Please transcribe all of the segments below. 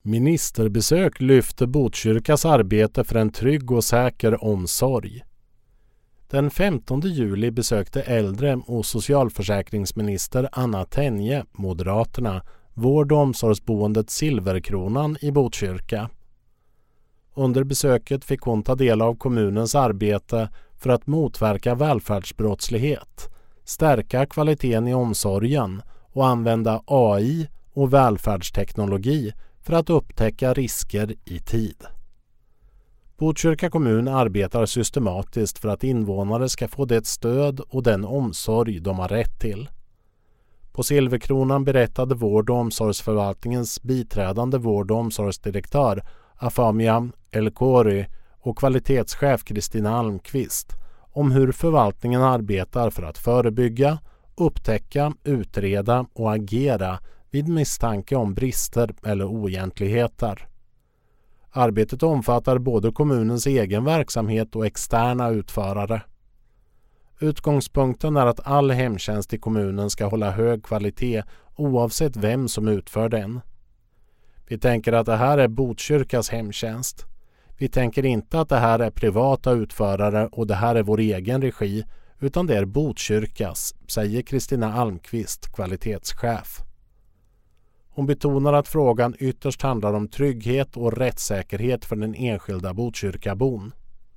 Ministerbesök lyfter Botkyrkas arbete för en trygg och säker omsorg. Den 15 juli besökte äldre- och socialförsäkringsminister Anna Tenje, Moderaterna, vård- och omsorgsboendet Silverkronan i Botkyrka. Under besöket fick hon ta del av kommunens arbete för att motverka välfärdsbrottslighet, stärka kvaliteten i omsorgen och använda AI och välfärdsteknologi för att upptäcka risker i tid. Botkyrka kommun arbetar systematiskt för att invånare ska få det stöd och den omsorg de har rätt till. På Silverkronan berättade vård- och omsorgsförvaltningens biträdande vård- och omsorgsdirektör Afamia Elkori och kvalitetschef Kristina Almqvist om hur förvaltningen arbetar för att förebygga, upptäcka, utreda och agera vid misstanke om brister eller oegentligheter. Arbetet omfattar både kommunens egen verksamhet och externa utförare. Utgångspunkten är att all hemtjänst i kommunen ska hålla hög kvalitet oavsett vem som utför den. Vi tänker att det här är Botkyrkas hemtjänst. Vi tänker inte att det här är privata utförare och det här är vår egen regi, utan det är Botkyrkas, säger Kristina Almqvist, kvalitetschef. Hon betonar att frågan ytterst handlar om trygghet och rättssäkerhet för den enskilda Botkyrkabon.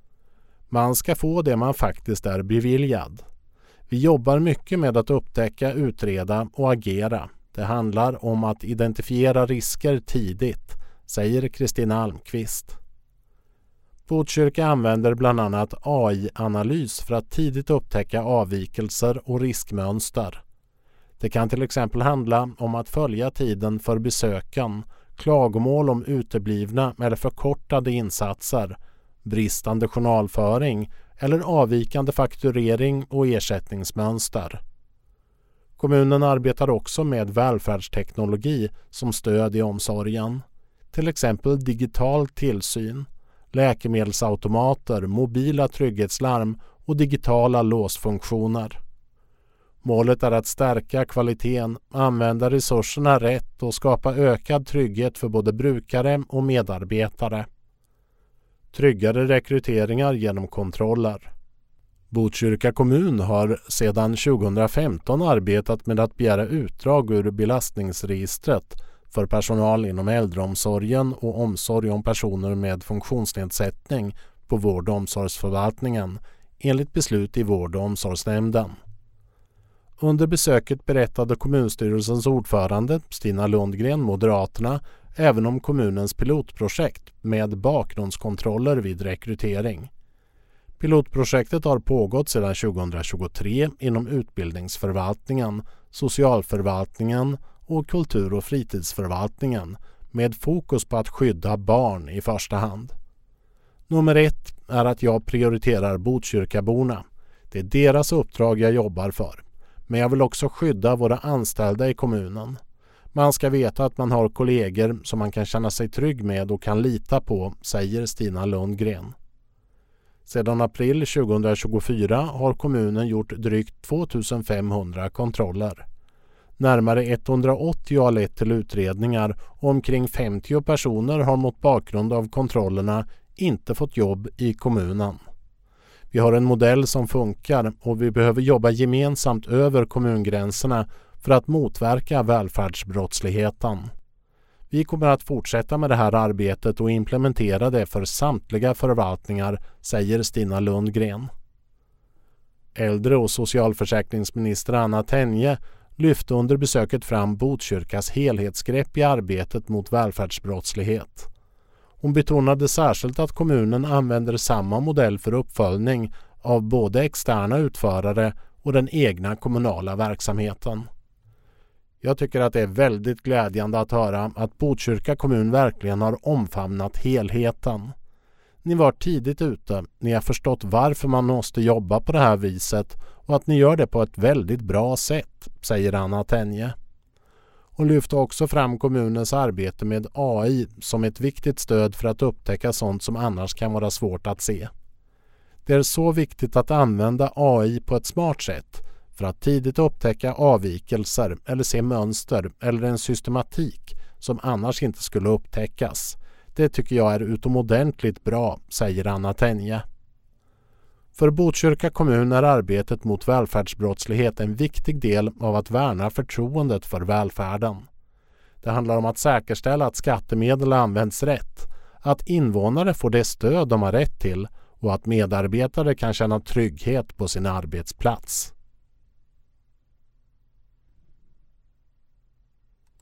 Man ska få det man faktiskt är beviljad. Vi jobbar mycket med att upptäcka, utreda och agera. Det handlar om att identifiera risker tidigt, säger Kristina Almqvist. Botkyrka använder bland annat AI-analys för att tidigt upptäcka avvikelser och riskmönster. Det kan till exempel handla om att följa tiden för besöken, klagomål om uteblivna eller förkortade insatser, bristande journalföring eller avvikande fakturering och ersättningsmönster. Kommunen arbetar också med välfärdsteknologi som stöd i omsorgen, till exempel digital tillsyn, läkemedelsautomater, mobila trygghetslarm och digitala låsfunktioner. Målet är att stärka kvaliteten, använda resurserna rätt och skapa ökad trygghet för både brukare och medarbetare. Tryggare rekryteringar genom kontroller. Botkyrka kommun har sedan 2015 arbetat med att begära utdrag ur belastningsregistret för personal inom äldreomsorgen och omsorg om personer med funktionsnedsättning på vård- och omsorgsförvaltningen enligt beslut i vård- och omsorgsnämnden. Under besöket berättade kommunstyrelsens ordförande Stina Lundgren, Moderaterna, även om kommunens pilotprojekt med bakgrundskontroller vid rekrytering. Pilotprojektet har pågått sedan 2023 inom utbildningsförvaltningen, socialförvaltningen och kultur- och fritidsförvaltningen med fokus på att skydda barn i första hand. Nummer 1 är att jag prioriterar Botkyrkaborna. Det är deras uppdrag jag jobbar för. Men jag vill också skydda våra anställda i kommunen. Man ska veta att man har kollegor som man kan känna sig trygg med och kan lita på, säger Stina Lundgren. Sedan april 2024 har kommunen gjort drygt 2500 kontroller. Närmare 180 har lett till utredningar och omkring 50 personer har mot bakgrund av kontrollerna inte fått jobb i kommunen. Vi har en modell som funkar och vi behöver jobba gemensamt över kommungränserna för att motverka välfärdsbrottsligheten. Vi kommer att fortsätta med det här arbetet och implementera det för samtliga förvaltningar, säger Stina Lundgren. Äldre- och socialförsäkringsminister Anna Tenje lyfte under besöket fram Botkyrkas helhetsgrepp i arbetet mot välfärdsbrottslighet. Hon betonade särskilt att kommunen använder samma modell för uppföljning av både externa utförare och den egna kommunala verksamheten. Jag tycker att det är väldigt glädjande att höra att Botkyrka kommun verkligen har omfamnat helheten. Ni var tidigt ute, ni har förstått varför man måste jobba på det här viset och att ni gör det på ett väldigt bra sätt, säger Anna Tenje. Hon lyfter också fram kommunens arbete med AI som ett viktigt stöd för att upptäcka sånt som annars kan vara svårt att se. Det är så viktigt att använda AI på ett smart sätt för att tidigt upptäcka avvikelser eller se mönster eller en systematik som annars inte skulle upptäckas. Det tycker jag är utomordentligt bra, säger Anna Tenje. För Botkyrka kommun är arbetet mot välfärdsbrottslighet en viktig del av att värna förtroendet för välfärden. Det handlar om att säkerställa att skattemedel används rätt, att invånare får det stöd de har rätt till och att medarbetare kan känna trygghet på sin arbetsplats.